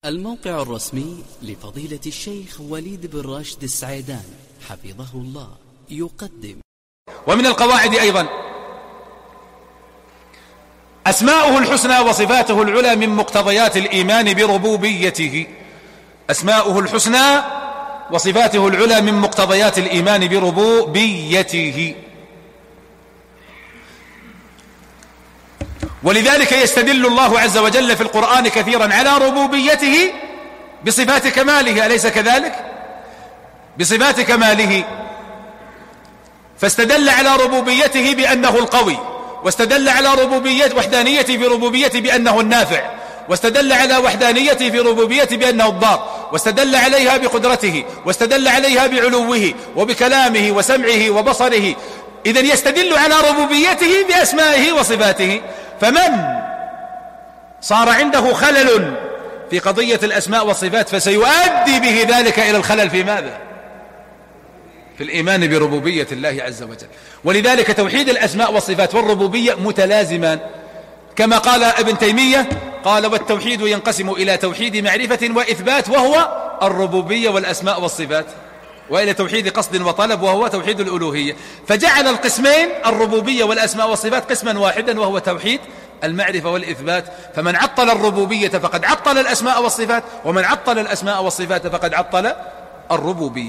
الموقع الرسمي لفضيلة الشيخ وليد بن راشد السعيدان حفظه الله يقدم. ومن القواعد أيضا أسماؤه الحسنى وصفاته العلى من مقتضيات الإيمان بربوبيته. أسماؤه الحسنى وصفاته العلى من مقتضيات الإيمان بربوبيته، ولذلك يستدل الله عز وجل في القرآن كثيرا على ربوبيته بصفات كماله، أليس كذلك؟ بصفات كماله، فاستدل على ربوبيته بأنه القوي، واستدل على وحدانيته في ربوبيته بأنه النافع، واستدل على وحدانيته في ربوبيته بأنه الضار، واستدل عليها بقدرته، واستدل عليها بعلوه وبكلامه وسمعه وبصره. إذن يستدل على ربوبيته بأسمائه وصفاته. فمن صار عنده خلل في قضية الأسماء والصفات فسيؤدي به ذلك إلى الخلل في ماذا؟ في الإيمان بربوبية الله عز وجل. ولذلك توحيد الأسماء والصفات والربوبية متلازمان، كما قال ابن تيمية، قال: والتوحيد ينقسم إلى توحيد معرفة وإثبات وهو الربوبية والأسماء والصفات، وإلى توحيد قصد وطلب وهو توحيد الألوهية. فجعل القسمين الربوبية والأسماء والصفات قسما واحدا وهو توحيد المعرفة والإثبات. فمن عطل الربوبية فقد عطل الأسماء والصفات، ومن عطل الأسماء والصفات فقد عطل الربوبية.